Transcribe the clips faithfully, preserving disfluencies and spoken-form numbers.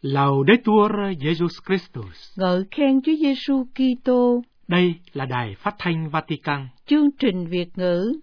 Laudetur Jesus Christus. Ngợi khen Chúa Giêsu Kitô. Đây là Đài Phát thanh Vatican. Chương trình Việt ngữ.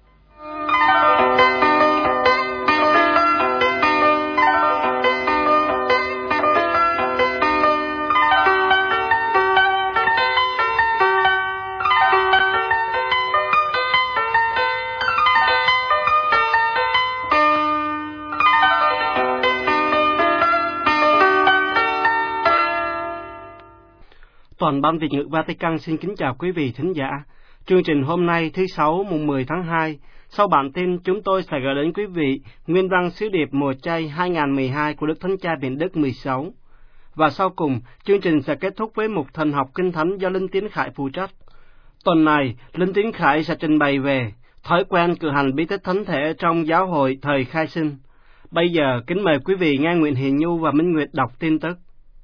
Toàn ban Việt ngữ Vatican xin kính chào quý vị thính giả. Chương trình hôm nay thứ Sáu mùng mười tháng hai, sau bản tin chúng tôi sẽ gửi đến quý vị nguyên văn sứ điệp mùa chay hai không một hai của Đức Thánh Cha Benedict mười sáu. Và sau cùng, chương trình sẽ kết thúc với một thần học kinh thánh do Linh Tiến Khải phụ trách. Tuần này, Linh Tiến Khải sẽ trình bày về thói quen cử hành bí tích thánh thể trong giáo hội thời khai sinh. Bây giờ, kính mời quý vị nghe Nguyễn Hiền Nhu và Minh Nguyệt đọc tin tức.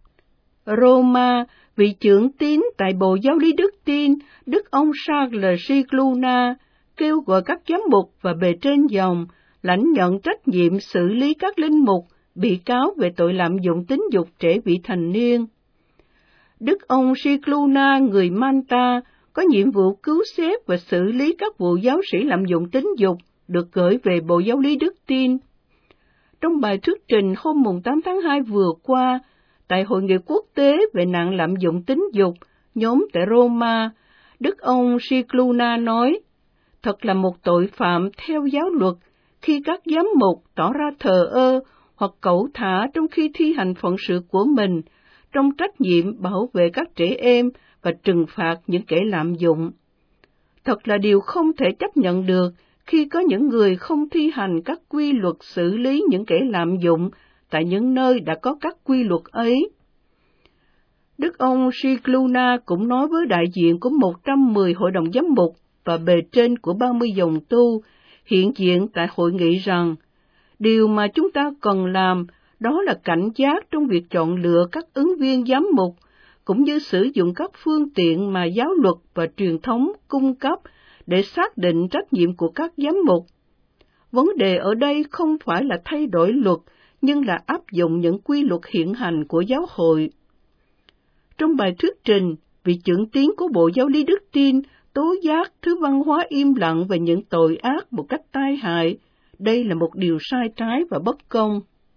Roma, vị trưởng tín tại Bộ Giáo lý Đức Tin, Đức ông Charles Scicluna, kêu gọi các giám mục và bề trên dòng lãnh nhận trách nhiệm xử lý các linh mục bị cáo về tội lạm dụng tính dục trẻ vị thành niên. Đức ông Scicluna, người Malta, có nhiệm vụ cứu xét và xử lý các vụ giáo sĩ lạm dụng tính dục được gửi về Bộ Giáo lý Đức Tin. Trong bài thuyết trình hôm tám tháng hai vừa qua, tại Hội nghị quốc tế về nạn lạm dụng tính dục, nhóm tại Roma, Đức ông Scicluna nói, thật là một tội phạm theo giáo luật khi các giám mục tỏ ra thờ ơ hoặc cẩu thả trong khi thi hành phận sự của mình, trong trách nhiệm bảo vệ các trẻ em và trừng phạt những kẻ lạm dụng. Thật là điều không thể chấp nhận được khi có những người không thi hành các quy luật xử lý những kẻ lạm dụng tại những nơi đã có các quy luật ấy. Đức ông Scicluna cũng nói với đại diện của một trăm mười hội đồng giám mục và bề trên của ba mươi dòng tu hiện diện tại hội nghị rằng, điều mà chúng ta cần làm đó là cảnh giác trong việc chọn lựa các ứng viên giám mục, cũng như sử dụng các phương tiện mà giáo luật và truyền thống cung cấp để xác định trách nhiệm của các giám mục. Vấn đề ở đây không phải là thay đổi luật, nhưng là áp dụng những quy luật hiện hành của giáo hội. Trong bài thuyết trình, vị trưởng tín của Bộ Giáo lý Đức Tin tố giác thứ văn hóa im lặng về những tội ác một cách tai hại. Đây là một điều sai trái và bất công.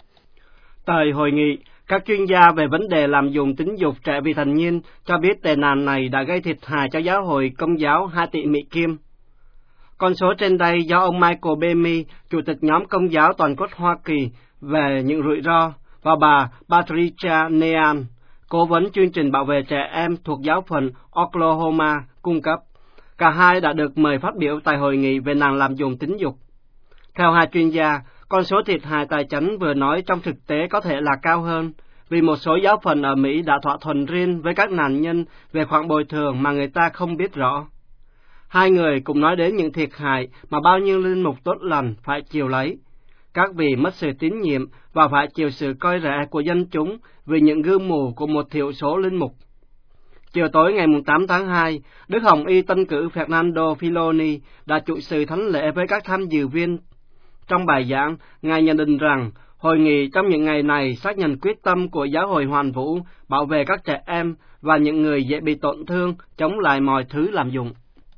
Tại hội nghị, các chuyên gia về vấn đề lạm dụng tính dục trẻ vị thành niên cho biết tệ nạn này đã gây thiệt hại cho giáo hội Công giáo hai tỷ Mỹ Kim. Con số trên đây do ông Michael Bemi, Chủ tịch nhóm Công giáo Toàn quốc Hoa Kỳ về những rủi ro, và bà Patricia Nean, cố vấn chương trình bảo vệ trẻ em thuộc giáo phận Oklahoma, cung cấp. Cả hai đã được mời phát biểu tại hội nghị về nạn lạm dụng tính dục. Theo hai chuyên gia, con số thiệt hại tài chánh vừa nói trong thực tế có thể là cao hơn, vì một số giáo phận ở Mỹ đã thỏa thuận riêng với các nạn nhân về khoản bồi thường mà người ta không biết rõ. Hai người cũng nói đến những thiệt hại mà bao nhiêu linh mục tốt lành phải chịu lấy. Các vị mất sự tín nhiệm và phải chịu sự coi rẻ của dân chúng vì những gương mù của một thiểu số linh mục. Chiều tối ngày tám tháng hai, Đức Hồng Y tân cử Fernando Filoni đã chủ sự thánh lễ với các tham dự viên. Trong bài giảng, Ngài nhận định rằng, hội nghị trong những ngày này xác nhận quyết tâm của giáo hội hoàn vũ bảo vệ các trẻ em và những người dễ bị tổn thương, chống lại mọi thứ lạm dụng.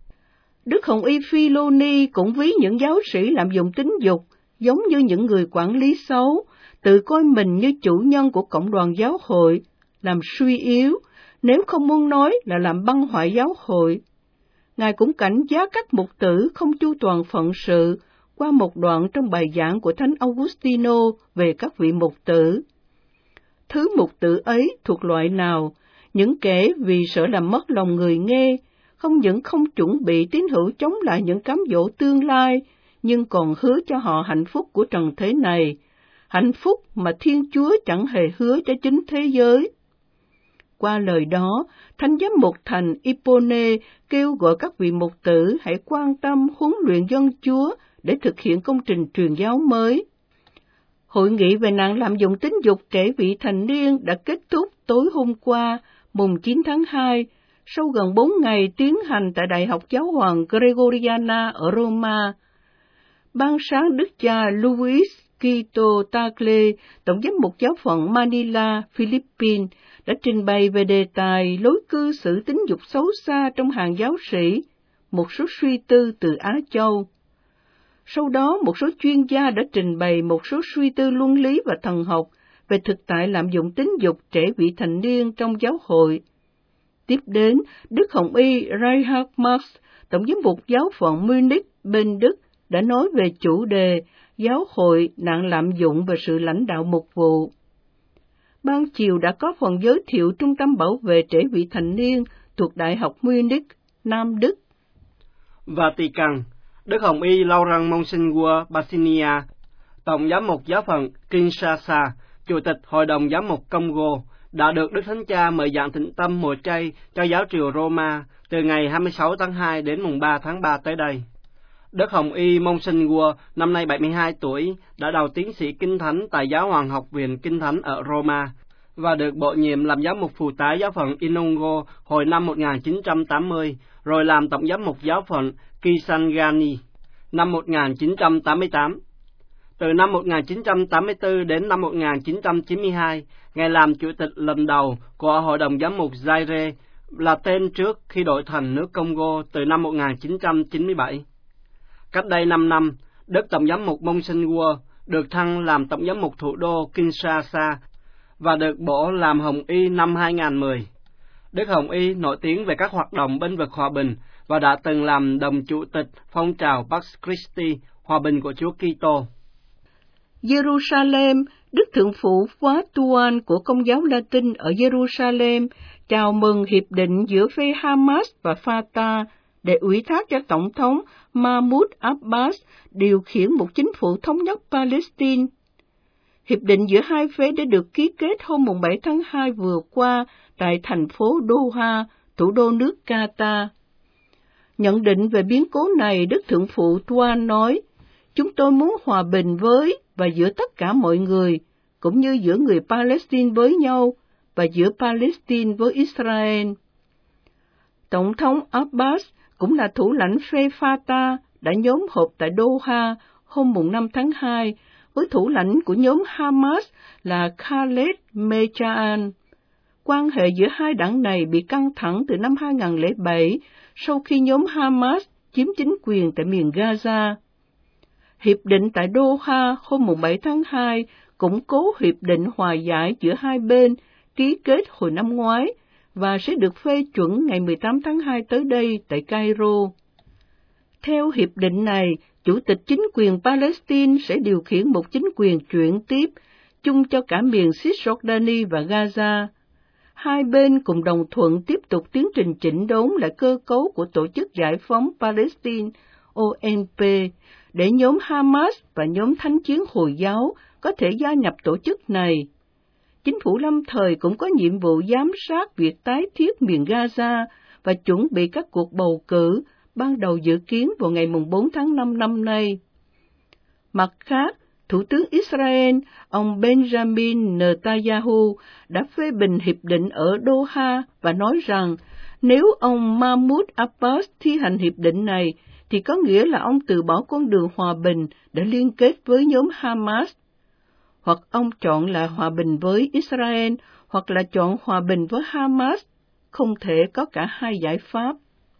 Đức Hồng Y Filoni cũng ví những giáo sĩ lạm dụng tính dục giống như những người quản lý xấu, tự coi mình như chủ nhân của cộng đoàn giáo hội, làm suy yếu, nếu không muốn nói là làm băng hoại giáo hội. Ngài cũng cảnh giác các mục tử không chu toàn phận sự qua một đoạn trong bài giảng của Thánh Augustino về các vị mục tử. Thứ mục tử ấy thuộc loại nào? Những kẻ vì sợ làm mất lòng người nghe, không những không chuẩn bị tín hữu chống lại những cám dỗ tương lai, nhưng còn hứa cho họ hạnh phúc của trần thế này, hạnh phúc mà Thiên Chúa chẳng hề hứa cho chính thế giới. Qua lời đó, Thánh giám mục thành Ippone kêu gọi các vị mục tử hãy quan tâm huấn luyện dân Chúa để thực hiện công trình truyền giáo mới. Hội nghị về nạn lạm dụng tính dục trẻ vị thành niên đã kết thúc tối hôm qua, mùng chín tháng hai, sau gần bốn ngày tiến hành tại Đại học Giáo hoàng Gregoriana ở Roma. Ban sáng Đức cha Louis Quito Tagle, Tổng giám mục giáo phận Manila, Philippines, đã trình bày về đề tài lối cư xử tính dục xấu xa trong hàng giáo sĩ, một số suy tư từ Á Châu. Sau đó, một số chuyên gia đã trình bày một số suy tư luân lý và thần học về thực tại lạm dụng tính dục trẻ vị thành niên trong giáo hội. Tiếp đến, Đức Hồng Y Reinhard Marx, Tổng giám mục giáo phận Munich bên Đức, đã nói về chủ đề giáo hội nạn lạm dụng và sự lãnh đạo mục vụ. Ban chiều đã có phần giới thiệu Trung tâm Bảo vệ Trẻ Vị Thành Niên thuộc Đại học Munich, Nam Đức. Vatican, Đức Hồng Y Laurent Monseigneur Bassinia, Tổng giám mục giáo phận Kinshasa, Chủ tịch Hội đồng Giám mục Congo, đã được Đức Thánh Cha mời dạng thịnh tâm mùa chay cho giáo triều Roma từ ngày hai mươi sáu tháng hai đến mùng ba tháng ba tới đây. Đức Hồng Y Monseigneur, năm nay bảy mươi hai tuổi, đã đầu tiến sĩ Kinh Thánh tại Giáo hoàng học viện Kinh Thánh ở Roma và được bổ nhiệm làm giám mục phụ tá giáo phận Inongo hồi năm một nghìn chín trăm tám mươi, rồi làm tổng giám mục giáo phận Kisangani năm một nghìn chín trăm tám mươi tám. Từ năm một nghìn chín trăm tám mươi tư đến năm một nghìn chín trăm chín mươi hai, Ngài làm chủ tịch lần đầu của Hội đồng Giám mục Zaire, là tên trước khi đổi thành nước Congo từ năm một nghìn chín trăm chín mươi bảy. Cách đây năm năm, Đức Tổng giám mục Monseigneur được thăng làm Tổng giám mục thủ đô Kinshasa và được bổ làm Hồng Y năm hai nghìn mười. Đức Hồng Y nổi tiếng về các hoạt động bênh vực hòa bình và đã từng làm đồng chủ tịch phong trào Pax Christi, hòa bình của Chúa Kitô. Jerusalem, Đức Thượng phụ Phó Tuan của Công giáo Latin ở Jerusalem chào mừng hiệp định giữa phe Hamas và Fatah để ủy thác cho Tổng thống Mahmoud Abbas điều khiển một chính phủ thống nhất Palestine. Hiệp định giữa hai phe đã được ký kết hôm bảy tháng hai vừa qua tại thành phố Doha, thủ đô nước Qatar. Nhận định về biến cố này, Đức Thượng phụ Tuan nói, chúng tôi muốn hòa bình với và giữa tất cả mọi người, cũng như giữa người Palestine với nhau và giữa Palestine với Israel. Tổng thống Abbas cũng là thủ lãnh phe Fatah đã nhóm họp tại Doha hôm năm tháng hai với thủ lãnh của nhóm Hamas là Khaled Mejaan. Quan hệ giữa hai đảng này bị căng thẳng từ năm hai nghìn không trăm lẻ bảy sau khi nhóm Hamas chiếm chính quyền tại miền Gaza. Hiệp định tại Doha hôm bảy tháng hai củng cố hiệp định hòa giải giữa hai bên ký kết hồi năm ngoái và sẽ được phê chuẩn ngày mười tám tháng hai tới đây tại Cairo. Theo hiệp định này, Chủ tịch chính quyền Palestine sẽ điều khiển một chính quyền chuyển tiếp chung cho cả miền Cisjordani và Gaza. Hai bên cùng đồng thuận tiếp tục tiến trình chỉnh đốn lại cơ cấu của Tổ chức Giải phóng Palestine O N P để nhóm Hamas và nhóm Thánh chiến Hồi giáo có thể gia nhập tổ chức này. Chính phủ lâm thời cũng có nhiệm vụ giám sát việc tái thiết miền Gaza và chuẩn bị các cuộc bầu cử ban đầu dự kiến vào ngày bốn tháng năm năm nay. Mặt khác, Thủ tướng Israel, ông Benjamin Netanyahu đã phê bình hiệp định ở Doha và nói rằng nếu ông Mahmoud Abbas thi hành hiệp định này, thì có nghĩa là ông từ bỏ con đường hòa bình để liên kết với nhóm Hamas. Hoặc ông chọn là hòa bình với Israel, hoặc là chọn hòa bình với Hamas. Không thể có cả hai giải pháp.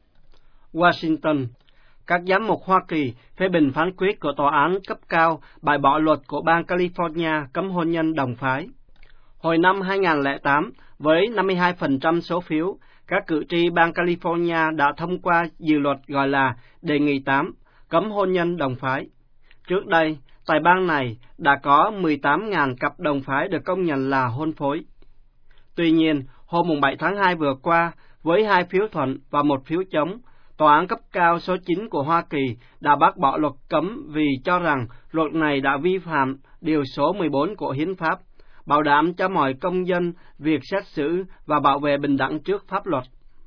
Washington, các giám mục Hoa Kỳ phê bình phán quyết của tòa án cấp cao bãi bỏ luật của bang California cấm hôn nhân đồng phái. Hồi năm hai nghìn không trăm lẻ tám, với năm mươi hai phần trăm số phiếu, các cử tri bang California đã thông qua dự luật gọi là Đề nghị tám, cấm hôn nhân đồng phái. Trước đây, tại bang này đã có mười tám nghìn cặp đồng phái được công nhận là hôn phối. Tuy nhiên, hôm bảy tháng hai vừa qua, với hai phiếu thuận và một phiếu chống, Tòa án cấp cao số chín của Hoa Kỳ đã bác bỏ luật cấm vì cho rằng luật này đã vi phạm điều số mười bốn của Hiến pháp, bảo đảm cho mọi công dân việc xét xử và bảo vệ bình đẳng trước pháp luật.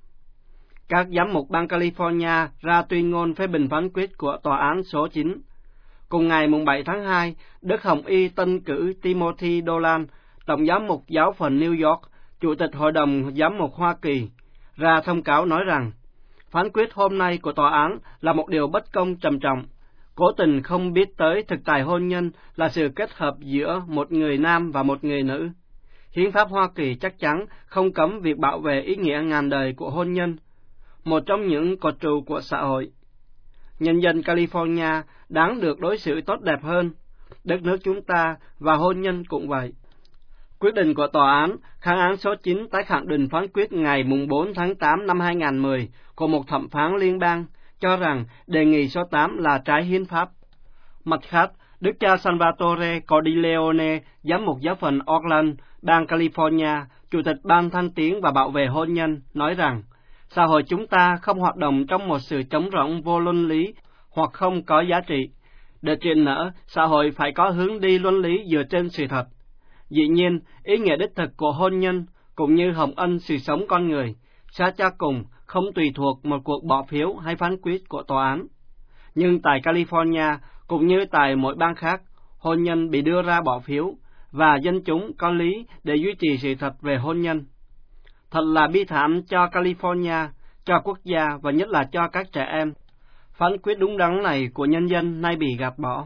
Các giám mục bang California ra tuyên ngôn phê bình phán quyết của Tòa án số chín. Cùng ngày bảy tháng hai, Đức Hồng Y tân cử Timothy Dolan, Tổng giám mục giáo phận New York, Chủ tịch Hội đồng Giám mục Hoa Kỳ, ra thông cáo nói rằng phán quyết hôm nay của tòa án là một điều bất công trầm trọng, cố tình không biết tới thực tại hôn nhân là sự kết hợp giữa một người nam và một người nữ. Hiến pháp Hoa Kỳ chắc chắn không cấm việc bảo vệ ý nghĩa ngàn đời của hôn nhân, một trong những cột trụ của xã hội. Nhân dân California đáng được đối xử tốt đẹp hơn, đất nước chúng ta và hôn nhân cũng vậy. Quyết định của tòa án kháng án số chín tái khẳng định phán quyết ngày bốn tháng tám năm hai nghìn không trăm mười của một thẩm phán liên bang cho rằng đề nghị số tám là trái hiến pháp. Mặt khác, Đức cha Salvatore Cordileone, giám mục giáo phận Oakland, bang California, chủ tịch Ban Thăng Tiến và Bảo vệ hôn nhân, nói rằng xã hội chúng ta không hoạt động trong một sự trống rỗng vô luân lý hoặc không có giá trị. Để triển nở, xã hội phải có hướng đi luân lý dựa trên sự thật. Dĩ nhiên, ý nghĩa đích thực của hôn nhân, cũng như hồng ân sự sống con người, xét cho cùng không tùy thuộc một cuộc bỏ phiếu hay phán quyết của tòa án. Nhưng tại California, cũng như tại mỗi bang khác, hôn nhân bị đưa ra bỏ phiếu, và dân chúng có lý để duy trì sự thật về hôn nhân. Thật là bi thảm cho California, cho quốc gia và nhất là cho các trẻ em. Phán quyết đúng đắn này của nhân dân nay bị gạt bỏ.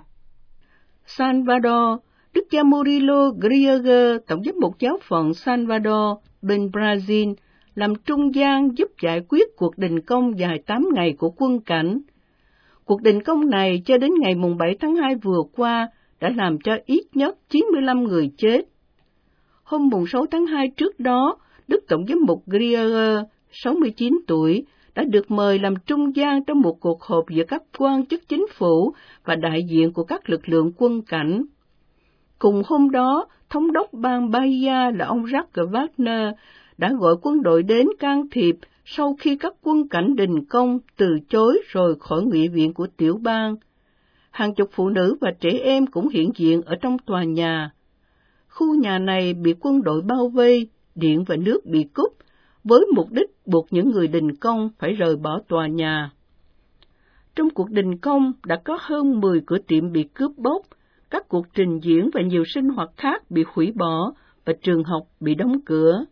Salvador, Đức cha Murilo Grieger, tổng giám mục giáo phận Salvador, bên Brazil, làm trung gian giúp giải quyết cuộc đình công dài tám ngày của quân cảnh. Cuộc đình công này cho đến ngày bảy tháng hai vừa qua đã làm cho ít nhất chín mươi lăm người chết. Hôm sáu tháng hai trước đó, Đức Tổng giám mục Grieger, sáu mươi chín tuổi, đã được mời làm trung gian trong một cuộc họp giữa các quan chức chính phủ và đại diện của các lực lượng quân cảnh. Cùng hôm đó, thống đốc bang Bahia là ông Jacques Wagner đã gọi quân đội đến can thiệp sau khi các quân cảnh đình công từ chối rồi khỏi nghị viện của tiểu bang. Hàng chục phụ nữ và trẻ em cũng hiện diện ở trong tòa nhà. Khu nhà này bị quân đội bao vây, điện và nước bị cúp, với mục đích buộc những người đình công phải rời bỏ tòa nhà. Trong cuộc đình công đã có hơn mười cửa tiệm bị cướp bóc, các cuộc trình diễn và nhiều sinh hoạt khác bị hủy bỏ và trường học bị đóng cửa.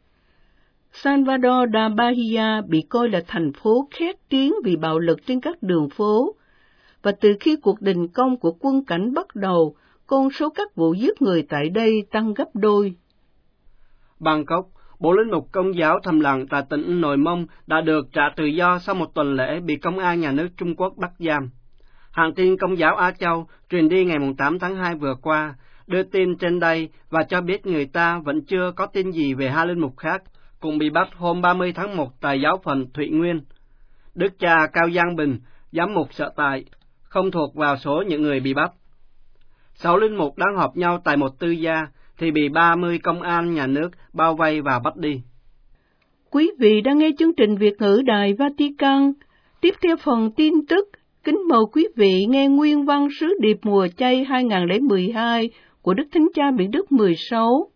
Salvador da Bahia bị coi là thành phố khét tiếng vì bạo lực trên các đường phố, và từ khi cuộc đình công của quân cảnh bắt đầu, con số các vụ giết người tại đây tăng gấp đôi. Bangkok, bộ linh mục Công giáo thầm lặng tại tỉnh Nội Mông đã được trả tự do sau một tuần lễ bị công an nhà nước Trung Quốc bắt giam. Hãng tin Công giáo Á Châu truyền đi ngày tám tháng hai vừa qua đưa tin trên đây và cho biết người ta vẫn chưa có tin gì về hai linh mục khác cũng bị bắt hôm ba mươi tháng một tại giáo phận Thụy Nguyên. Đức cha Cao Giang Bình, giám mục sở tại, không thuộc vào số những người bị bắt. Sáu linh mục đang họp nhau tại một tư gia thì bị ba mươi công an nhà nước bao vây và bắt đi. Quý vị đang nghe chương trình Việt ngữ Đài Vatican. Tiếp theo phần tin tức, kính mời quý vị nghe nguyên văn sứ điệp mùa chay hai nghìn không trăm mười hai của Đức Thánh Cha Biển Đức mười sáu.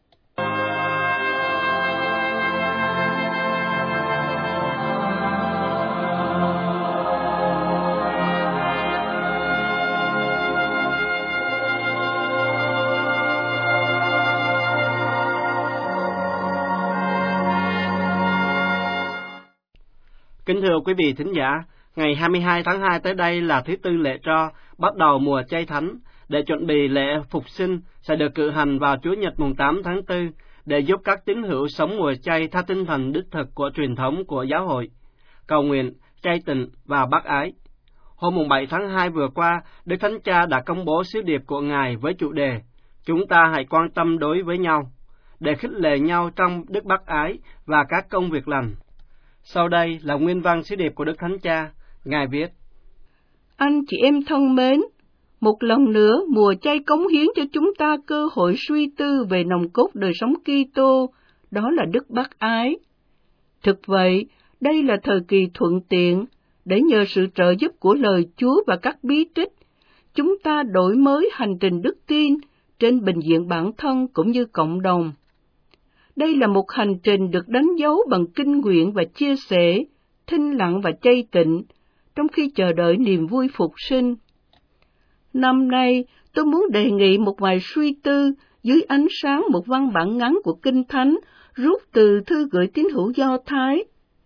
Kính thưa quý vị thính giả, ngày hai mươi hai tháng hai tới đây là thứ tư lễ tro, bắt đầu mùa chay thánh, để chuẩn bị lễ phục sinh sẽ được cử hành vào Chủ nhật mùng tám tháng tư, để giúp các tín hữu sống mùa chay theo tinh thần đích thực của truyền thống của giáo hội, cầu nguyện, chay tịnh và bác ái. Hôm mùng bảy tháng hai vừa qua, Đức Thánh Cha đã công bố sứ điệp của Ngài với chủ đề Chúng ta hãy quan tâm đối với nhau, để khích lệ nhau trong đức bác ái và các công việc lành. Sau đây là nguyên văn sứ điệp của Đức Thánh Cha. Ngài viết: Anh chị em thân mến, một lần nữa mùa chay cống hiến cho chúng ta cơ hội suy tư về nòng cốt đời sống Kitô, đó là đức bác ái. Thực vậy, đây là thời kỳ thuận tiện để nhờ sự trợ giúp của lời Chúa và các bí tích, chúng ta đổi mới hành trình đức tin trên bình diện bản thân cũng như cộng đồng. Đây là một hành trình được đánh dấu bằng kinh nguyện và chia sẻ, thinh lặng và chay tịnh, trong khi chờ đợi niềm vui phục sinh. Năm nay, tôi muốn đề nghị một vài suy tư dưới ánh sáng một văn bản ngắn của Kinh Thánh rút từ thư gửi tín hữu Do Thái.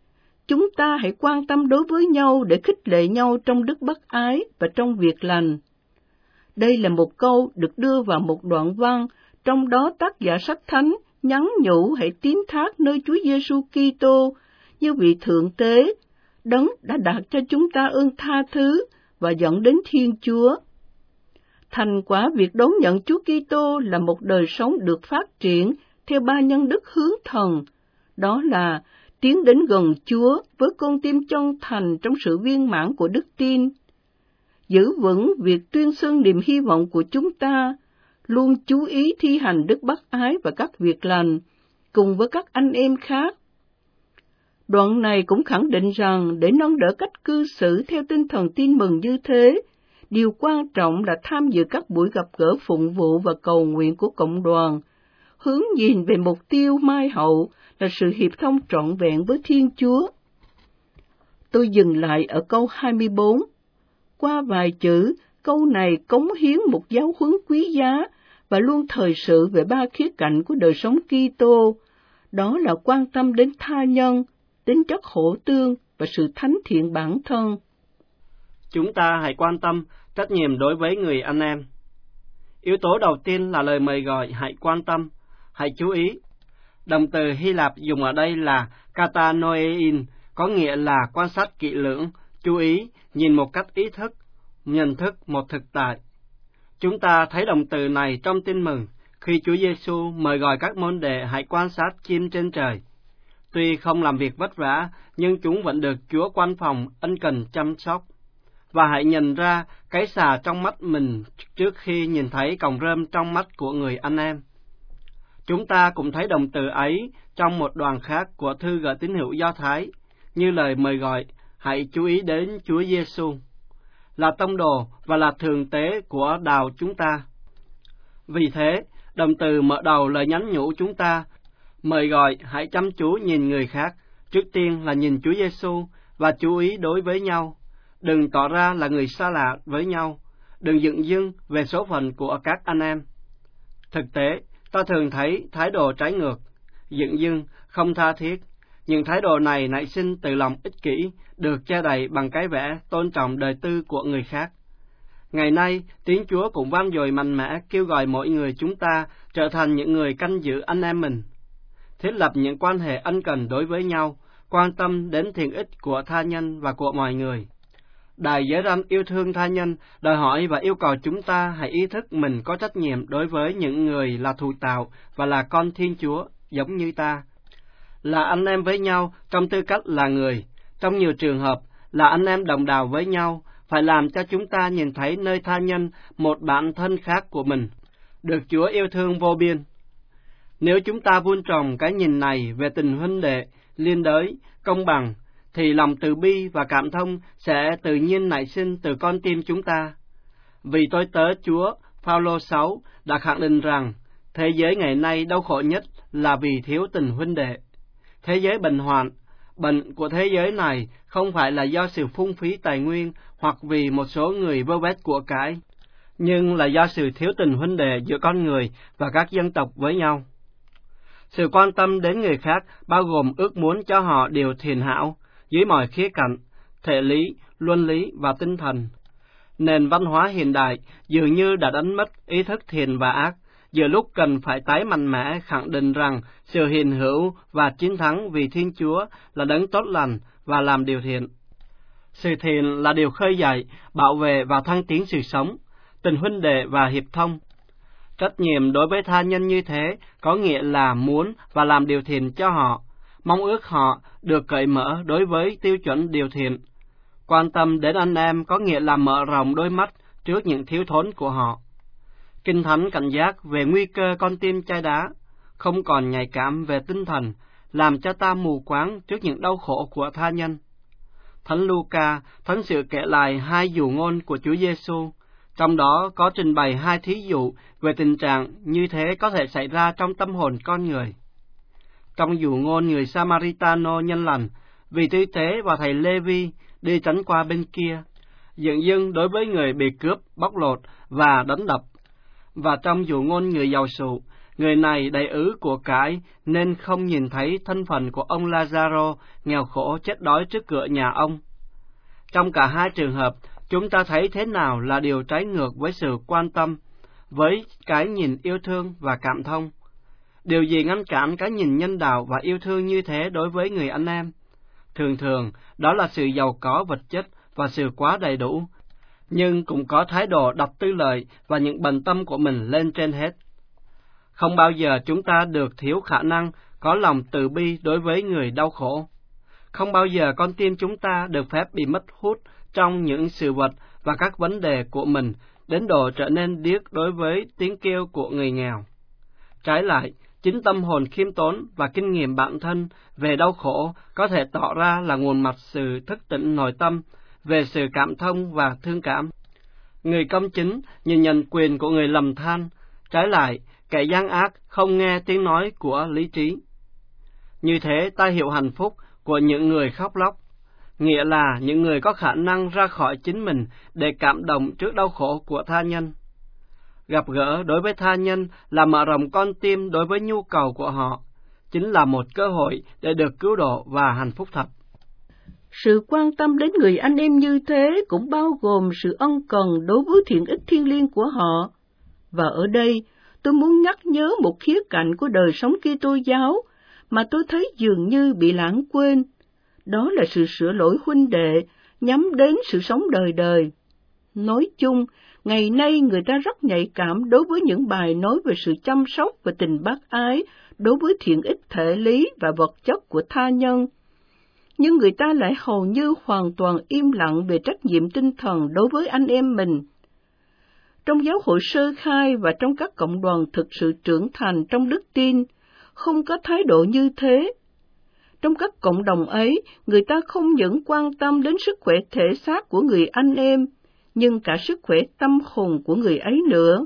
chúng ta hãy quan tâm đối với nhau để khích lệ nhau trong đức bác ái và trong việc lành. Đây là một câu được đưa vào một đoạn văn, trong đó tác giả sách thánh nhắn nhủ hãy tín thác nơi Chúa Giêsu Kitô như vị thượng tế, đấng đã đạt cho chúng ta ơn tha thứ và dẫn đến Thiên Chúa. Thành quả việc đón nhận Chúa Kitô là một đời sống được phát triển theo ba nhân đức hướng thần, đó là tiến đến gần Chúa với con tim chân thành trong sự viên mãn của đức tin, giữ vững việc tuyên xưng niềm hy vọng của chúng ta, luôn chú ý thi hành đức bác ái và các việc lành, cùng với các anh em khác. Đoạn này cũng khẳng định rằng để nâng đỡ cách cư xử theo tinh thần tin mừng như thế, điều quan trọng là tham dự các buổi gặp gỡ phụng vụ và cầu nguyện của cộng đoàn, hướng nhìn về mục tiêu mai hậu là sự hiệp thông trọn vẹn với Thiên Chúa. Tôi dừng lại ở câu hai mươi bốn. Qua vài chữ, câu này cống hiến một giáo huấn quý giá và luôn thời sự về ba khía cạnh của đời sống Kitô, đó là quan tâm đến tha nhân, tính chất hỗ tương và sự thánh thiện bản thân. Chúng ta hãy quan tâm, trách nhiệm đối với người anh em. Yếu tố đầu tiên là lời mời gọi hãy quan tâm, hãy chú ý. Động từ Hy Lạp dùng ở đây là katanoein, có nghĩa là quan sát kỹ lưỡng, chú ý, nhìn một cách ý thức, nhận thức một thực tại. Chúng ta thấy động từ này trong Tin Mừng khi Chúa Giêsu mời gọi các môn đệ hãy quan sát chim trên trời. Tuy không làm việc vất vả, nhưng chúng vẫn được Chúa quan phòng ân cần chăm sóc. Và hãy nhận ra cái xà trong mắt mình trước khi nhìn thấy cọng rơm trong mắt của người anh em. Chúng ta cũng thấy động từ ấy trong một đoạn khác của thư gửi tín hữu Do Thái, như lời mời gọi, hãy chú ý đến Chúa Giêsu, là tông đồ và là thượng tế của đạo chúng ta. Vì thế, động từ mở đầu lời nhắn nhủ chúng ta, mời gọi hãy chăm chú nhìn người khác, trước tiên là nhìn Chúa Giêsu và chú ý đối với nhau. Đừng tỏ ra là người xa lạ với nhau, đừng dửng dưng về số phận của các anh em. Thực tế, ta thường thấy thái độ trái ngược, dửng dưng, không tha thiết. Những thái độ này nảy sinh từ lòng ích kỷ, được che đậy bằng cái vẻ tôn trọng đời tư của người khác. Ngày nay, tiếng Chúa cũng vang dội mạnh mẽ kêu gọi mỗi người chúng ta trở thành những người canh giữ anh em mình, thiết lập những quan hệ ân cần đối với nhau, quan tâm đến thiện ích của tha nhân và của mọi người. Đại giới răn yêu thương tha nhân đòi hỏi và yêu cầu chúng ta hãy ý thức mình có trách nhiệm đối với những người là thụ tạo và là con Thiên Chúa giống như ta, là anh em với nhau trong tư cách là người. Trong nhiều trường hợp là anh em đồng đào với nhau, phải làm cho chúng ta nhìn thấy nơi tha nhân một bản thân khác của mình, được Chúa yêu thương vô biên. Nếu chúng ta vun trồng cái nhìn này về tình huynh đệ, liên đới, công bằng, thì lòng từ bi và cảm thông sẽ tự nhiên nảy sinh từ con tim chúng ta. Vì tôi tớ Chúa, Phaolô sáu đã khẳng định rằng, thế giới ngày nay đau khổ nhất là vì thiếu tình huynh đệ. Thế giới bệnh hoạn, bệnh của thế giới này không phải là do sự phung phí tài nguyên hoặc vì một số người vơ vét của cải, nhưng là do sự thiếu tình huynh đệ giữa con người và các dân tộc với nhau. Sự quan tâm đến người khác bao gồm ước muốn cho họ điều thiện hảo dưới mọi khía cạnh, thể lý, luân lý và tinh thần. Nền văn hóa hiện đại dường như đã đánh mất ý thức thiện và ác, giờ lúc cần phải tái mạnh mẽ khẳng định rằng sự hiện hữu và chiến thắng vì Thiên Chúa là đấng tốt lành và làm điều thiện. Sự thiện là điều khơi dậy, bảo vệ và thăng tiến sự sống, tình huynh đệ và hiệp thông. Trách nhiệm đối với tha nhân như thế có nghĩa là muốn và làm điều thiện cho họ, mong ước họ được cởi mở đối với tiêu chuẩn điều thiện. Quan tâm đến anh em có nghĩa là mở rộng đôi mắt trước những thiếu thốn của họ. Kinh Thánh cảnh giác về nguy cơ con tim chai đá, không còn nhạy cảm về tinh thần, làm cho ta mù quáng trước những đau khổ của tha nhân. Thánh Luca, thánh sự kể lại hai dụ ngôn của Chúa Giêsu, trong đó có trình bày hai thí dụ về tình trạng như thế có thể xảy ra trong tâm hồn con người. Trong dụ ngôn người Samaritano nhân lành, vì tư tế và thầy Lê-vi đi tránh qua bên kia, dửng dưng đối với người bị cướp, bóc lột và đánh đập. Và trong dụ ngôn người giàu sụ, Người này đầy ứ của cải nên không nhìn thấy thân phận của ông Lazaro nghèo khổ chết đói trước cửa nhà ông. Trong cả hai trường hợp, chúng ta thấy thế nào là điều trái ngược với sự quan tâm, với cái nhìn yêu thương và cảm thông. Điều gì ngăn cản cái nhìn nhân đạo và yêu thương như thế đối với người anh em? Thường thường, đó là sự giàu có vật chất và sự quá đầy đủ, nhưng cũng có thái độ đặt tư lợi và những bận tâm của mình lên trên hết. Không bao giờ chúng ta được thiếu khả năng có lòng từ bi đối với người đau khổ. Không bao giờ con tim chúng ta được phép bị mất hút trong những sự vật và các vấn đề của mình đến độ trở nên điếc đối với tiếng kêu của người nghèo. Trái lại, chính tâm hồn khiêm tốn và kinh nghiệm bản thân về đau khổ có thể tỏ ra là nguồn mặt sự thức tỉnh nội tâm về sự cảm thông và thương cảm. Người công chính nhìn nhận quyền của người lầm than, trái lại, kẻ gian ác không nghe tiếng nói của lý trí. Như thế ta hiểu hạnh phúc của những người khóc lóc, nghĩa là những người có khả năng ra khỏi chính mình để cảm động trước đau khổ của tha nhân. Gặp gỡ đối với tha nhân là mở rộng con tim đối với nhu cầu của họ, chính là một cơ hội để được cứu độ và hạnh phúc thật. Sự quan tâm đến người anh em như thế cũng bao gồm sự ân cần đối với thiện ích thiêng liêng của họ. Và ở đây, tôi muốn nhắc nhớ một khía cạnh của đời sống Kitô giáo mà tôi thấy dường như bị lãng quên. Đó là sự sửa lỗi huynh đệ nhắm đến sự sống đời đời. Nói chung, ngày nay người ta rất nhạy cảm đối với những bài nói về sự chăm sóc và tình bác ái đối với thiện ích thể lý và vật chất của tha nhân. Nhưng người ta lại hầu như hoàn toàn im lặng về trách nhiệm tinh thần đối với anh em mình. Trong giáo hội sơ khai và trong các cộng đoàn thực sự trưởng thành trong đức tin, không có thái độ như thế. Trong các cộng đồng ấy, người ta không những quan tâm đến sức khỏe thể xác của người anh em, nhưng cả sức khỏe tâm hồn của người ấy nữa.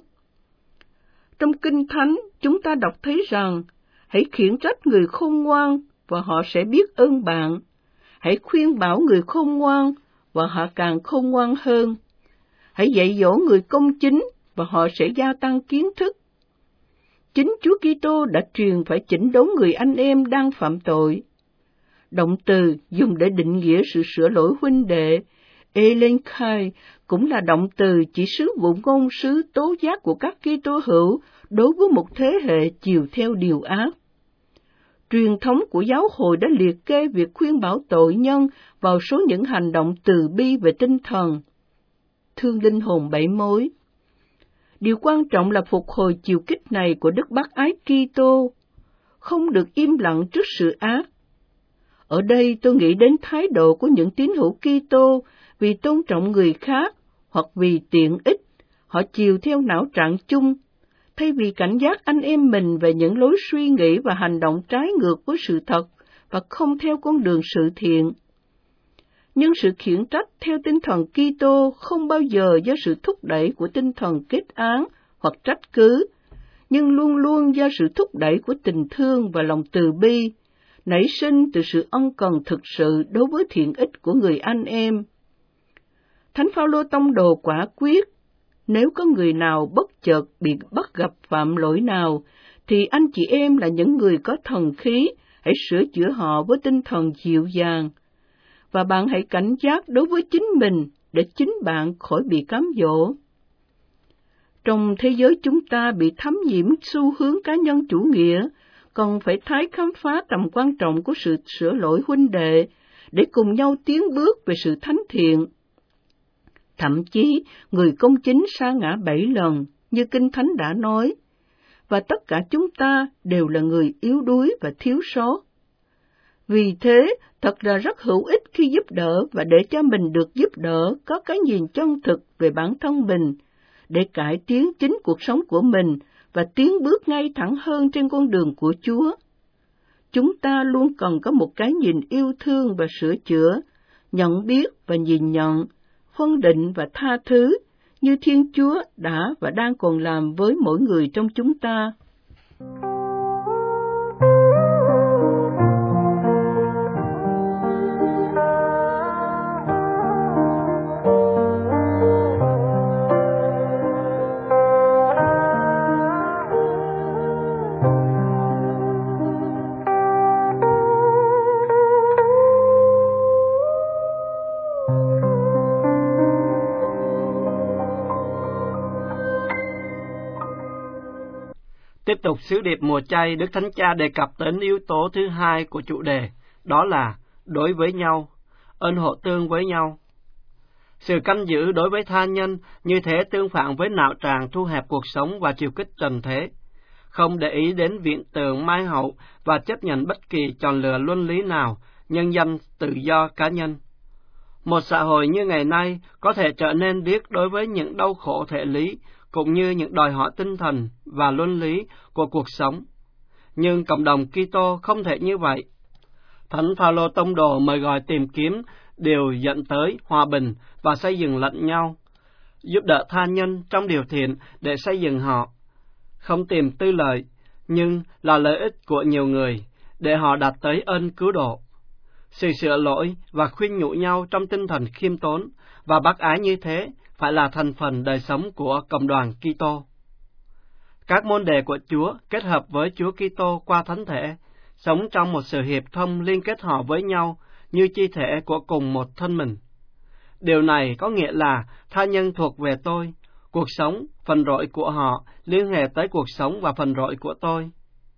Trong Kinh Thánh, chúng ta đọc thấy rằng, hãy khiển trách người khôn ngoan, và họ sẽ biết ơn bạn. Hãy khuyên bảo người khôn ngoan, và họ càng khôn ngoan hơn. Hãy dạy dỗ người công chính, và họ sẽ gia tăng kiến thức. Chính Chúa Kitô đã truyền phải chỉnh đốn người anh em đang phạm tội. Động từ dùng để định nghĩa sự sửa lỗi huynh đệ, elenkai, cũng là động từ chỉ sứ vụ ngôn sứ tố giác của các Kitô hữu đối với một thế hệ chiều theo điều ác. Truyền thống của giáo hội đã liệt kê việc khuyên bảo tội nhân vào số những hành động từ bi về tinh thần. Thương linh hồn bảy mối. Điều quan trọng là phục hồi chiều kích này của Đức Bác Ái Kitô, không được im lặng trước sự ác. Ở đây tôi nghĩ đến thái độ của những tín hữu Kitô vì tôn trọng người khác hoặc vì tiện ích, họ chiều theo não trạng chung, thay vì cảnh giác anh em mình về những lối suy nghĩ và hành động trái ngược với sự thật và không theo con đường sự thiện. Nhưng sự khiển trách theo tinh thần Kitô không bao giờ do sự thúc đẩy của tinh thần kết án hoặc trách cứ, nhưng luôn luôn do sự thúc đẩy của tình thương và lòng từ bi, nảy sinh từ sự ân cần thực sự đối với thiện ích của người anh em. Thánh Phaolô tông đồ quả quyết, nếu có người nào bất chợt bị bắt gặp phạm lỗi nào, thì anh chị em là những người có thần khí, hãy sửa chữa họ với tinh thần dịu dàng. Và bạn hãy cảnh giác đối với chính mình để chính bạn khỏi bị cám dỗ. Trong thế giới chúng ta bị thấm nhiễm xu hướng cá nhân chủ nghĩa, còn phải tái khám phá tầm quan trọng của sự sửa lỗi huynh đệ để cùng nhau tiến bước về sự thánh thiện. Thậm chí, người công chính sa ngã bảy lần, như Kinh Thánh đã nói, và tất cả chúng ta đều là người yếu đuối và thiếu sót. Vì thế, thật là rất hữu ích khi giúp đỡ và để cho mình được giúp đỡ có cái nhìn chân thực về bản thân mình, để cải tiến chính cuộc sống của mình và tiến bước ngay thẳng hơn trên con đường của Chúa. Chúng ta luôn cần có một cái nhìn yêu thương và sửa chữa, nhận biết và nhìn nhận, phân định và tha thứ, như Thiên Chúa đã và đang còn làm với mỗi người trong chúng ta. Tiếp tục sứ điệp mùa chay, Đức Thánh Cha đề cập đến yếu tố thứ hai của chủ đề, đó là đối với nhau, ơn hộ tương với nhau. Sự canh giữ đối với tha nhân như thế tương phản với nạo tràng thu hẹp cuộc sống và chiều kích trần thế, không để ý đến viện tường mai hậu và chấp nhận bất kỳ chọn lựa luân lý nào, nhân danh tự do cá nhân. Một xã hội như ngày nay có thể trở nên điếc đối với những đau khổ thể lý, cũng như những đòi hỏi tinh thần và luân lý của cuộc sống. Nhưng cộng đồng Kitô không thể như vậy. Thánh Phaolô tông đồ mời gọi tìm kiếm điều dẫn tới hòa bình và xây dựng lẫn nhau, giúp đỡ tha nhân trong điều thiện để xây dựng họ, không tìm tư lợi, nhưng là lợi ích của nhiều người, để họ đạt tới ơn cứu độ. Sự sửa lỗi và khuyên nhủ nhau trong tinh thần khiêm tốn và bác ái như thế phải là thành phần đời sống của cộng đoàn Kitô. Các môn đệ của Chúa kết hợp với Chúa Kitô qua thánh thể, sống trong một sự hiệp thông liên kết họ với nhau như chi thể của cùng một thân mình. Điều này có nghĩa là tha nhân thuộc về tôi, cuộc sống, phần rỗi của họ liên hệ tới cuộc sống và phần rỗi của tôi.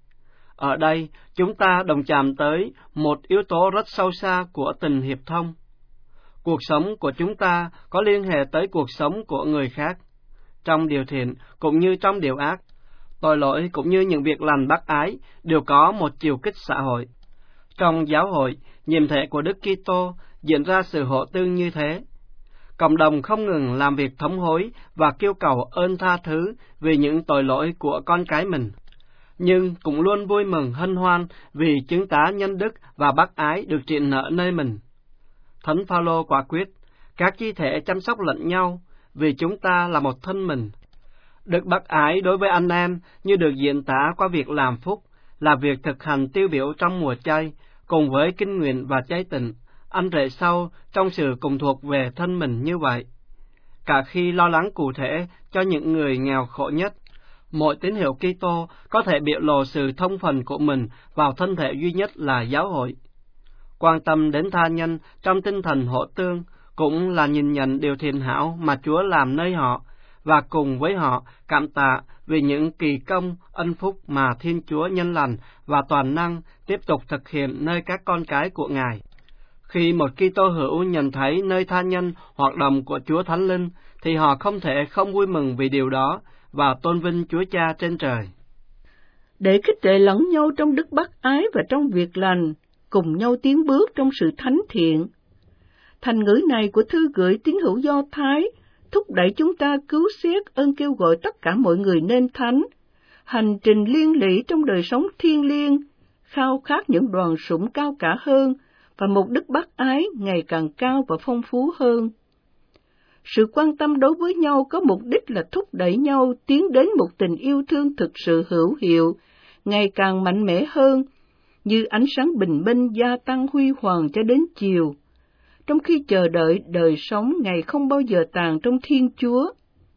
Ở đây, chúng ta đồng chạm tới một yếu tố rất sâu xa của tình hiệp thông. Cuộc sống của chúng ta có liên hệ tới cuộc sống của người khác, trong điều thiện cũng như trong điều ác. Tội lỗi cũng như những việc lành bác ái đều có một chiều kích xã hội. Trong giáo hội, nhiệm thể của Đức Kitô diễn ra sự hộ tương như thế. Cộng đồng không ngừng làm việc thống hối và kêu cầu ơn tha thứ vì những tội lỗi của con cái mình, nhưng cũng luôn vui mừng hân hoan vì chứng tá nhân đức và bác ái được triện nở nơi mình. Thánh Phaolô quả quyết, các chi thể chăm sóc lẫn nhau vì chúng ta là một thân mình. Đức bác ái đối với anh em như được diễn tả qua việc làm phúc, là việc thực hành tiêu biểu trong mùa chay, cùng với kinh nguyện và chay tịnh, ăn rễ sâu trong sự cùng thuộc về thân mình như vậy. Cả khi lo lắng cụ thể cho những người nghèo khổ nhất, mỗi tín hữu Kitô có thể biểu lộ sự thông phần của mình vào thân thể duy nhất là giáo hội. Quan tâm đến tha nhân trong tinh thần hộ tương cũng là nhìn nhận điều thiện hảo mà Chúa làm nơi họ, và cùng với họ cảm tạ vì những kỳ công, ân phúc mà Thiên Chúa nhân lành và toàn năng tiếp tục thực hiện nơi các con cái của Ngài. Khi một Kitô hữu nhận thấy nơi tha nhân hoạt động của Chúa Thánh Linh, thì họ không thể không vui mừng vì điều đó và tôn vinh Chúa Cha trên trời. Để khích lệ lẫn nhau trong đức bác ái và trong việc lành, cùng nhau tiến bước trong sự thánh thiện. Thành ngữ này của thư gửi tín hữu Do Thái thúc đẩy chúng ta cứu xét ơn kêu gọi tất cả mọi người nên thánh, hành trình liên lỉ trong đời sống thiêng liêng, khao khát những đoàn sủng cao cả hơn và một đức bác ái ngày càng cao và phong phú hơn. Sự quan tâm đối với nhau có mục đích là thúc đẩy nhau tiến đến một tình yêu thương thực sự hữu hiệu, ngày càng mạnh mẽ hơn, như ánh sáng bình minh gia tăng huy hoàng cho đến chiều, trong khi chờ đợi đời sống ngày không bao giờ tàn trong Thiên Chúa.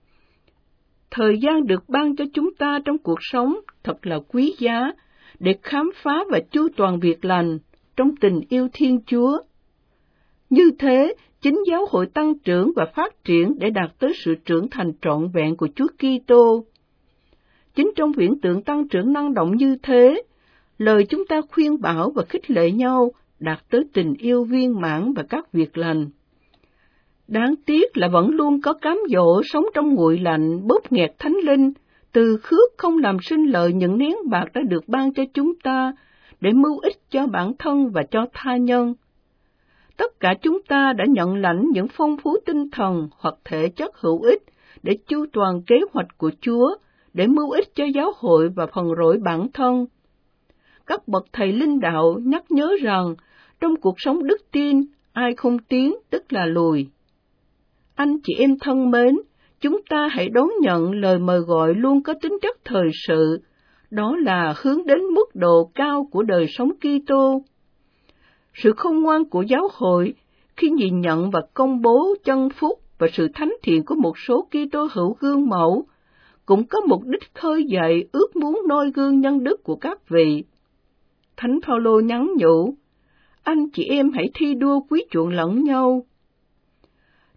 Thời gian được ban cho chúng ta trong cuộc sống thật là quý giá để khám phá và chu toàn việc lành trong tình yêu Thiên Chúa. Như thế, chính giáo hội tăng trưởng và phát triển để đạt tới sự trưởng thành trọn vẹn của Chúa Kitô. Chính trong viễn tượng tăng trưởng năng động như thế, lời chúng ta khuyên bảo và khích lệ nhau đạt tới tình yêu viên mãn và các việc lành. Đáng tiếc là vẫn luôn có cám dỗ sống trong nguội lạnh bóp nghẹt thánh linh, từ khước không làm sinh lợi những nén bạc đã được ban cho chúng ta để mưu ích cho bản thân và cho tha nhân. Tất cả chúng ta đã nhận lãnh những phong phú tinh thần hoặc thể chất hữu ích để chu toàn kế hoạch của Chúa, để mưu ích cho giáo hội và phần rỗi bản thân. Các bậc thầy linh đạo nhắc nhớ rằng, trong cuộc sống đức tin, ai không tiến tức là lùi. Anh chị em thân mến, chúng ta hãy đón nhận lời mời gọi luôn có tính chất thời sự, đó là hướng đến mức độ cao của đời sống Kitô. Sự khôn ngoan của giáo hội khi nhìn nhận và công bố chân phúc và sự thánh thiện của một số Kitô hữu gương mẫu cũng có mục đích khơi dậy ước muốn noi gương nhân đức của các vị. Thánh Phaolô nhắn nhủ, anh chị em hãy thi đua quý chuộng lẫn nhau.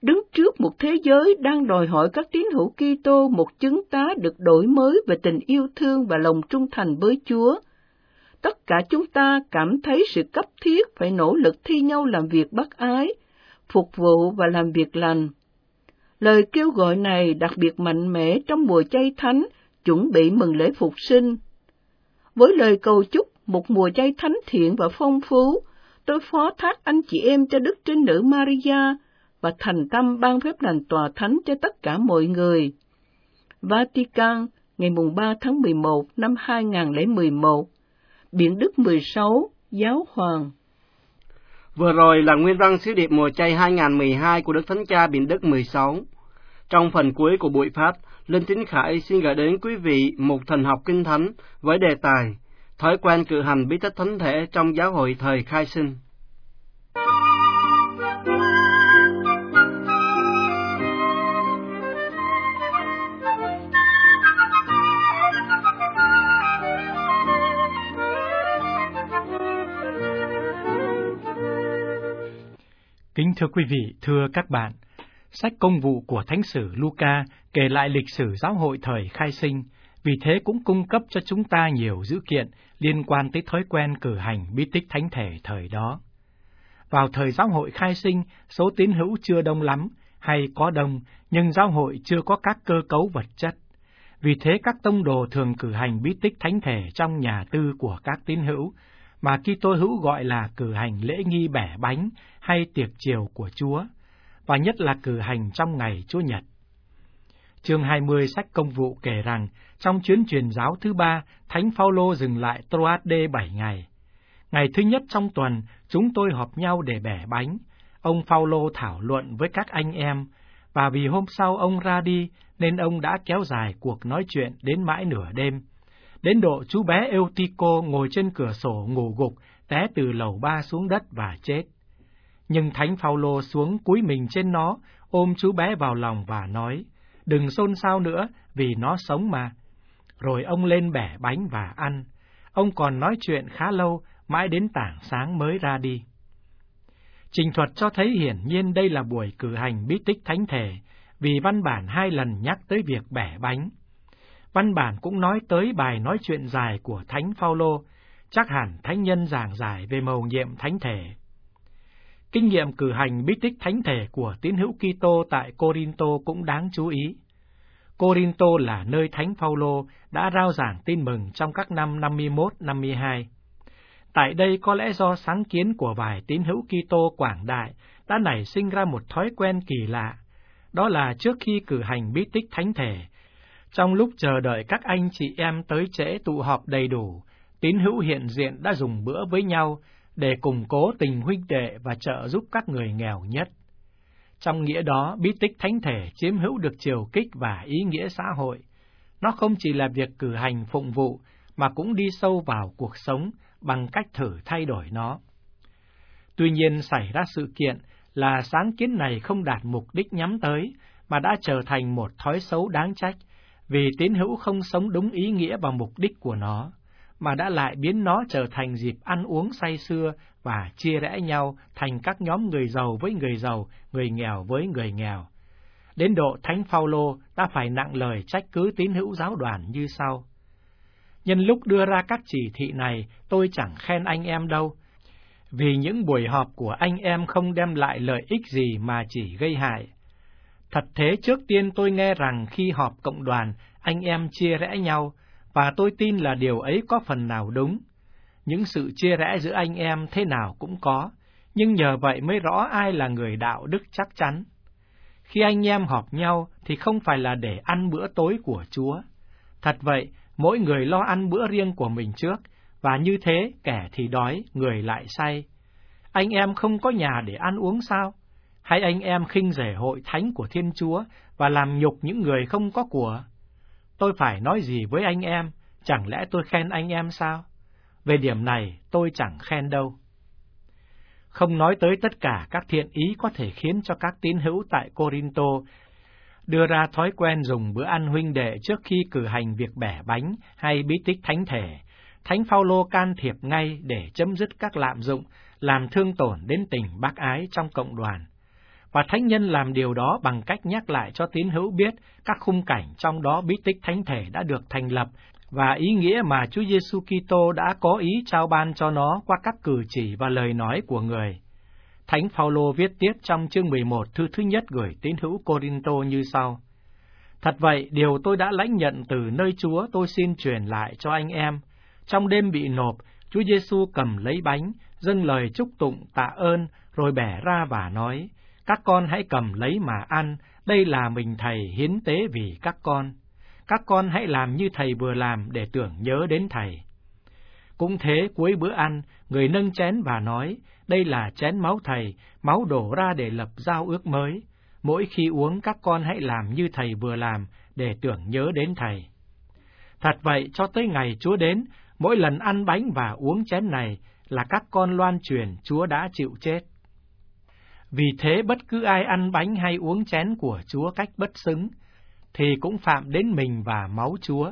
đứng trước một thế giới đang đòi hỏi các tín hữu Kitô một chứng tá được đổi mới về tình yêu thương và lòng trung thành với Chúa. Tất cả chúng ta cảm thấy sự cấp thiết phải nỗ lực thi nhau làm việc bác ái, phục vụ và làm việc lành. Lời kêu gọi này đặc biệt mạnh mẽ trong mùa chay thánh, chuẩn bị mừng lễ phục sinh. Với lời cầu chúc một mùa chay thánh thiện và phong phú, tôi phó thác anh chị em cho Đức Trinh Nữ Maria và thành tâm ban phép lành tòa thánh cho tất cả mọi người. Vatican, ngày ba tháng mười một năm hai nghìn không trăm mười một, Biển Đức mười sáu, Giáo hoàng. Vừa rồi là nguyên văn sứ điệp mùa chay hai nghìn không trăm mười hai của Đức Thánh Cha Biển Đức mười sáu. Trong phần cuối của buổi phát, Linh Tín Khải xin gửi đến quý vị một thần học kinh thánh với đề tài Thói quen cử hành bí tích thánh thể trong giáo hội thời khai sinh. Kính thưa quý vị, thưa các bạn, sách Công vụ của Thánh sử Luca kể lại lịch sử giáo hội thời khai sinh, vì thế cũng cung cấp cho chúng ta nhiều dữ kiện liên quan tới thói quen cử hành bí tích thánh thể thời đó. Vào thời giáo hội khai sinh, số tín hữu chưa đông lắm, hay có đông, nhưng giáo hội chưa có các cơ cấu vật chất. Vì thế các tông đồ thường cử hành bí tích thánh thể trong nhà tư của các tín hữu, mà Kitô hữu gọi là cử hành lễ nghi bẻ bánh hay tiệc chiều của Chúa, và nhất là cử hành trong ngày Chúa Nhật. Chương hai mươi sách Công vụ kể rằng, trong chuyến truyền giáo thứ ba, Thánh Phaolô dừng lại Troade bảy ngày. Ngày thứ nhất trong tuần, chúng tôi họp nhau để bẻ bánh. Ông Phaolô thảo luận với các anh em, và vì hôm sau ông ra đi, nên ông đã kéo dài cuộc nói chuyện đến mãi nửa đêm. Đến độ chú bé Eutico ngồi trên cửa sổ ngủ gục, té từ lầu ba xuống đất và chết. Nhưng Thánh Phaolô xuống cúi mình trên nó, ôm chú bé vào lòng và nói, đừng xôn xao nữa, vì nó sống mà. Rồi ông lên bẻ bánh và ăn. Ông còn nói chuyện khá lâu, mãi đến tảng sáng mới ra đi. Trình thuật cho thấy hiển nhiên đây là buổi cử hành bí tích thánh thể, vì văn bản hai lần nhắc tới việc bẻ bánh. Văn bản cũng nói tới bài nói chuyện dài của Thánh Phaolô, chắc hẳn thánh nhân giảng giải về mầu nhiệm thánh thể. Kinh nghiệm cử hành bí tích thánh thể của tín hữu Kitô tại Corinto cũng đáng chú ý. Corinto là nơi Thánh Phaolô đã rao giảng tin mừng trong các năm năm mươi mốt năm mươi hai. Tại đây có lẽ do sáng kiến của vài tín hữu Kitô quảng đại đã nảy sinh ra một thói quen kỳ lạ, đó là trước khi cử hành bí tích thánh thể, trong lúc chờ đợi các anh chị em tới trễ tụ họp đầy đủ, tín hữu hiện diện đã dùng bữa với nhau để củng cố tình huynh đệ và trợ giúp các người nghèo nhất. Trong nghĩa đó, bí tích thánh thể chiếm hữu được chiều kích và ý nghĩa xã hội. Nó không chỉ là việc cử hành phụng vụ, mà cũng đi sâu vào cuộc sống bằng cách thử thay đổi nó. Tuy nhiên, xảy ra sự kiện là sáng kiến này không đạt mục đích nhắm tới, mà đã trở thành một thói xấu đáng trách, vì tín hữu không sống đúng ý nghĩa và mục đích của nó, mà đã lại biến nó trở thành dịp ăn uống say sưa và chia rẽ nhau thành các nhóm người giàu với người giàu, người nghèo với người nghèo. Đến độ Thánh Phaolô đã phải nặng lời trách cứ tín hữu giáo đoàn như sau. Nhân lúc đưa ra các chỉ thị này, tôi chẳng khen anh em đâu, vì những buổi họp của anh em không đem lại lợi ích gì mà chỉ gây hại. Thật thế, trước tiên tôi nghe rằng khi họp cộng đoàn, anh em chia rẽ nhau, và tôi tin là điều ấy có phần nào đúng. Những sự chia rẽ giữa anh em thế nào cũng có, nhưng nhờ vậy mới rõ ai là người đạo đức chắc chắn. Khi anh em họp nhau thì không phải là để ăn bữa tối của Chúa. Thật vậy, mỗi người lo ăn bữa riêng của mình trước, và như thế kẻ thì đói, người lại say. Anh em không có nhà để ăn uống sao? Hay anh em khinh rẻ hội thánh của Thiên Chúa và làm nhục những người không có của? Tôi phải nói gì với anh em? Chẳng lẽ tôi khen anh em sao? Về điểm này tôi chẳng khen đâu. Không nói tới tất cả các thiện ý có thể khiến cho các tín hữu tại Corinto đưa ra thói quen dùng bữa ăn huynh đệ trước khi cử hành việc bẻ bánh hay bí tích thánh thể. Thánh Phaolô can thiệp ngay để chấm dứt các lạm dụng, làm thương tổn đến tình bác ái trong cộng đoàn. Và thánh nhân làm điều đó bằng cách nhắc lại cho tín hữu biết các khung cảnh trong đó bí tích thánh thể đã được thành lập và ý nghĩa mà Chúa Giêsu Kitô đã có ý trao ban cho nó qua các cử chỉ và lời nói của người. Thánh Phaolô viết tiếp trong chương mười một thư thứ nhất gửi tín hữu Cô-rinh-tô như sau: Thật vậy, điều tôi đã lãnh nhận từ nơi Chúa tôi xin truyền lại cho anh em. Trong đêm bị nộp, Chúa Giêsu cầm lấy bánh, dâng lời chúc tụng tạ ơn, rồi bẻ ra và nói: Các con hãy cầm lấy mà ăn, đây là mình Thầy hiến tế vì các con. Các con hãy làm như Thầy vừa làm để tưởng nhớ đến Thầy. Cũng thế, cuối bữa ăn, người nâng chén và nói: Đây là chén máu Thầy, máu đổ ra để lập giao ước mới. Mỗi khi uống, các con hãy làm như Thầy vừa làm để tưởng nhớ đến Thầy. Thật vậy, cho tới ngày Chúa đến, mỗi lần ăn bánh và uống chén này là các con loan truyền Chúa đã chịu chết. Vì thế, bất cứ ai ăn bánh hay uống chén của Chúa cách bất xứng, thì cũng phạm đến mình và máu Chúa.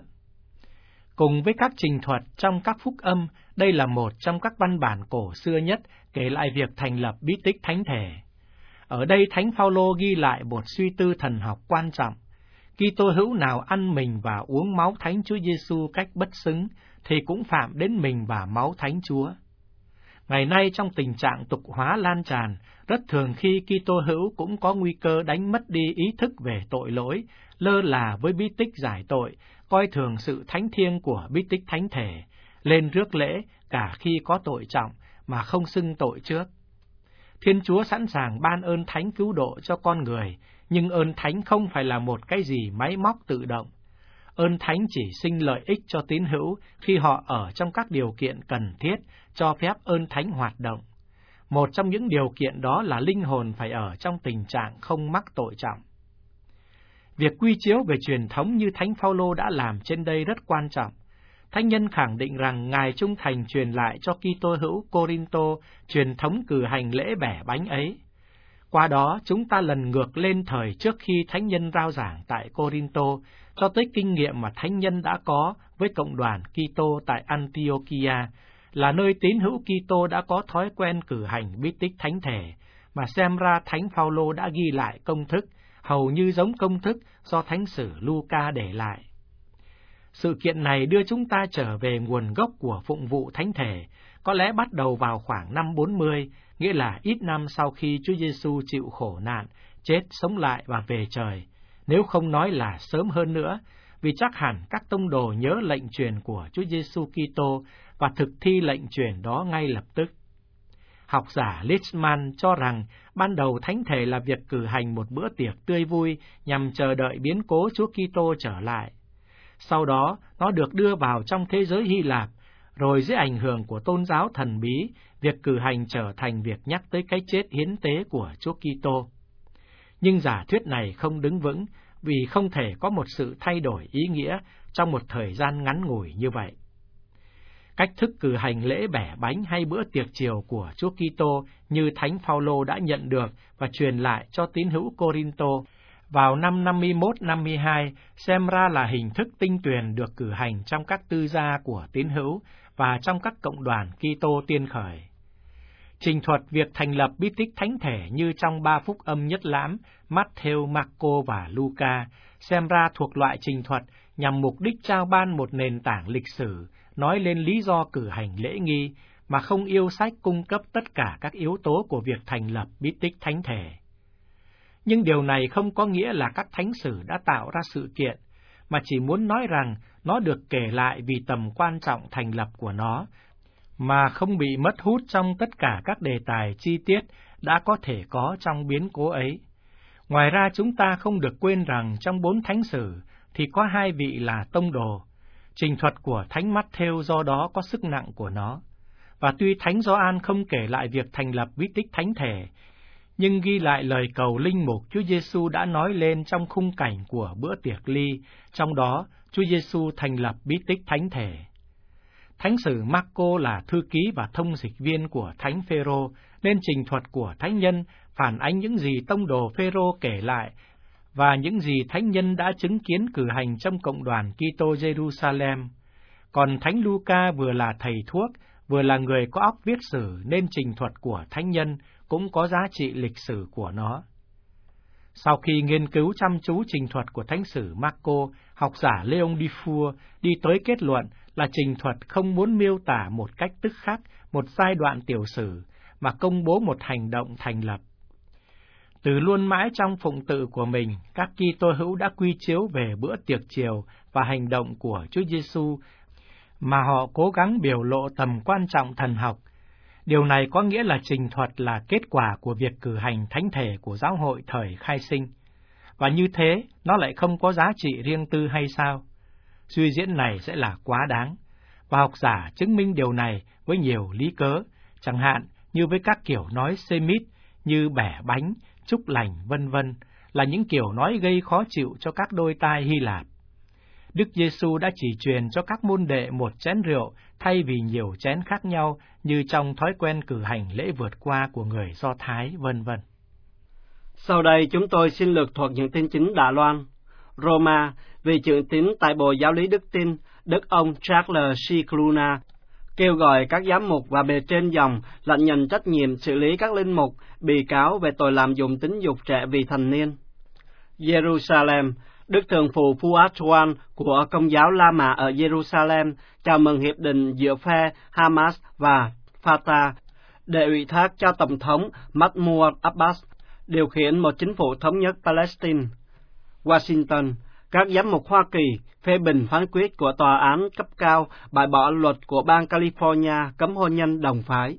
Cùng với các trình thuật trong các phúc âm, đây là một trong các văn bản cổ xưa nhất kể lại việc thành lập bí tích thánh thể. Ở đây Thánh Phaolô ghi lại một suy tư thần học quan trọng. Kitô hữu nào ăn mình và uống máu Thánh Chúa Giêsu cách bất xứng, thì cũng phạm đến mình và máu Thánh Chúa. Ngày nay trong tình trạng tục hóa lan tràn, rất thường khi Kitô hữu cũng có nguy cơ đánh mất đi ý thức về tội lỗi, lơ là với bí tích giải tội, coi thường sự thánh thiêng của bí tích thánh thể, lên rước lễ cả khi có tội trọng mà không xưng tội trước. Thiên Chúa sẵn sàng ban ơn thánh cứu độ cho con người, nhưng ơn thánh không phải là một cái gì máy móc tự động. Ơn thánh chỉ sinh lợi ích cho tín hữu khi họ ở trong các điều kiện cần thiết cho phép ơn thánh hoạt động. Một trong những điều kiện đó là linh hồn phải ở trong tình trạng không mắc tội trọng. Việc quy chiếu về truyền thống như Thánh Phaolô đã làm trên đây rất quan trọng. Thánh nhân khẳng định rằng Ngài trung thành truyền lại cho Kitô hữu Cô-rinh-tô truyền thống cử hành lễ bẻ bánh ấy. Qua đó, chúng ta lần ngược lên thời trước khi Thánh nhân rao giảng tại Cô-rinh-tô, cho tới kinh nghiệm mà Thánh nhân đã có với cộng đoàn Kitô tại Antiochia, là nơi tín hữu Kitô đã có thói quen cử hành bí tích thánh thể, mà xem ra Thánh Phaolô đã ghi lại công thức, hầu như giống công thức do Thánh sử Luca để lại. Sự kiện này đưa chúng ta trở về nguồn gốc của phụng vụ thánh thể, có lẽ bắt đầu vào khoảng năm bốn mươi, nghĩa là ít năm sau khi Chúa Giêsu chịu khổ nạn, chết, sống lại và về trời, nếu không nói là sớm hơn nữa, vì chắc hẳn các tông đồ nhớ lệnh truyền của Chúa Giêsu Kitô và thực thi lệnh truyền đó ngay lập tức. Học giả Lichtman cho rằng ban đầu thánh thể là việc cử hành một bữa tiệc tươi vui nhằm chờ đợi biến cố Chúa Kitô trở lại. Sau đó, nó được đưa vào trong thế giới Hy Lạp, rồi dưới ảnh hưởng của tôn giáo thần bí, việc cử hành trở thành việc nhắc tới cái chết hiến tế của Chúa Kitô. Nhưng giả thuyết này không đứng vững, vì không thể có một sự thay đổi ý nghĩa trong một thời gian ngắn ngủi như vậy. Cách thức cử hành lễ bẻ bánh hay bữa tiệc chiều của Chúa Kitô như Thánh Phaolô đã nhận được và truyền lại cho tín hữu Cô-rinh-tô vào năm năm mươi mốt năm mươi hai, xem ra là hình thức tinh tuyền được cử hành trong các tư gia của tín hữu và trong các cộng đoàn Kitô tiên khởi. Trình thuật việc thành lập bí tích thánh thể như trong ba phúc âm nhất lãm Matthew, Marco và Luca, xem ra thuộc loại trình thuật nhằm mục đích trao ban một nền tảng lịch sử, nói lên lý do cử hành lễ nghi, mà không yêu sách cung cấp tất cả các yếu tố của việc thành lập bí tích thánh thể. Nhưng điều này không có nghĩa là các thánh sử đã tạo ra sự kiện, mà chỉ muốn nói rằng nó được kể lại vì tầm quan trọng thành lập của nó, mà không bị mất hút trong tất cả các đề tài chi tiết đã có thể có trong biến cố ấy. Ngoài ra chúng ta không được quên rằng trong bốn thánh sử thì có hai vị là tông đồ. Trình thuật của Thánh Matthew do đó có sức nặng của nó. Và tuy Thánh Gioan không kể lại việc thành lập bí tích thánh thể, nhưng ghi lại lời cầu linh mục Chúa Giêsu đã nói lên trong khung cảnh của bữa tiệc ly, trong đó Chúa Giêsu thành lập bí tích thánh thể. Thánh sử Marco là thư ký và thông dịch viên của Thánh Phêrô, nên trình thuật của thánh nhân phản ánh những gì tông đồ Phêrô kể lại và những gì thánh nhân đã chứng kiến cử hành trong cộng đoàn Kitô Jerusalem. Còn Thánh Luca vừa là thầy thuốc, vừa là người có óc viết sử, nên trình thuật của thánh nhân cũng có giá trị lịch sử của nó. Sau khi nghiên cứu chăm chú trình thuật của Thánh sử Marco, học giả Léon Dufour đi tới kết luận là trình thuật không muốn miêu tả một cách tức khắc một giai đoạn tiểu sử, mà công bố một hành động thành lập. Từ luôn mãi trong phụng tự của mình, các Kitô hữu đã quy chiếu về bữa tiệc chiều và hành động của Chúa Giêsu, mà họ cố gắng biểu lộ tầm quan trọng thần học. Điều này có nghĩa là trình thuật là kết quả của việc cử hành thánh thể của giáo hội thời khai sinh. Và như thế, nó lại không có giá trị riêng tư hay sao? Suy diễn này sẽ là quá đáng. Và học giả chứng minh điều này với nhiều lý cớ, chẳng hạn như với các kiểu nói Semit như bẻ bánh, chúc lành, vân vân, là những kiểu nói gây khó chịu cho các đôi tai Hy Lạp. Đức Giêsu đã chỉ truyền cho các môn đệ một chén rượu thay vì nhiều chén khác nhau như trong thói quen cử hành lễ vượt qua của người Do Thái, vân vân. Sau đây chúng tôi xin lược thuật những tin chính Đài Loan. Roma, vị trưởng tín tại Bộ Giáo lý Đức Tin, Đức ông Charles Scicluna, kêu gọi các giám mục và bề trên dòng lãnh nhận trách nhiệm xử lý các linh mục bị cáo về tội lạm dụng tính dục trẻ vị thành niên. Jerusalem, Đức Thường phụ Fuad Chuan của Công giáo La Mã ở Jerusalem chào mừng hiệp định giữa phe Hamas và Fatah để ủy thác cho Tổng thống Mahmoud Abbas điều khiển một chính phủ thống nhất Palestine. Washington, các giám mục Hoa Kỳ phê bình phán quyết của tòa án cấp cao bãi bỏ luật của bang California cấm hôn nhân đồng phái.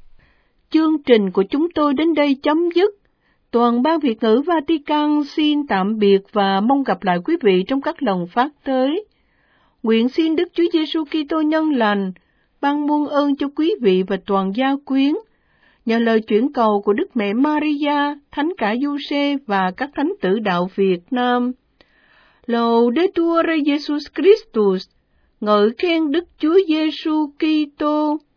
Chương trình của chúng tôi đến đây chấm dứt. Toàn ban Việt ngữ Vatican xin tạm biệt và mong gặp lại quý vị trong các lần phát tới. Nguyện xin Đức Chúa Giêsu Kitô nhân lành ban muôn ơn cho quý vị và toàn gia quyến. Nhờ lời chuyển cầu của Đức Mẹ Maria, Thánh cả Giuse và các thánh tử đạo Việt Nam. Laudetur Jesus Christus, ngợi khen Đức Chúa Giêsu Kitô.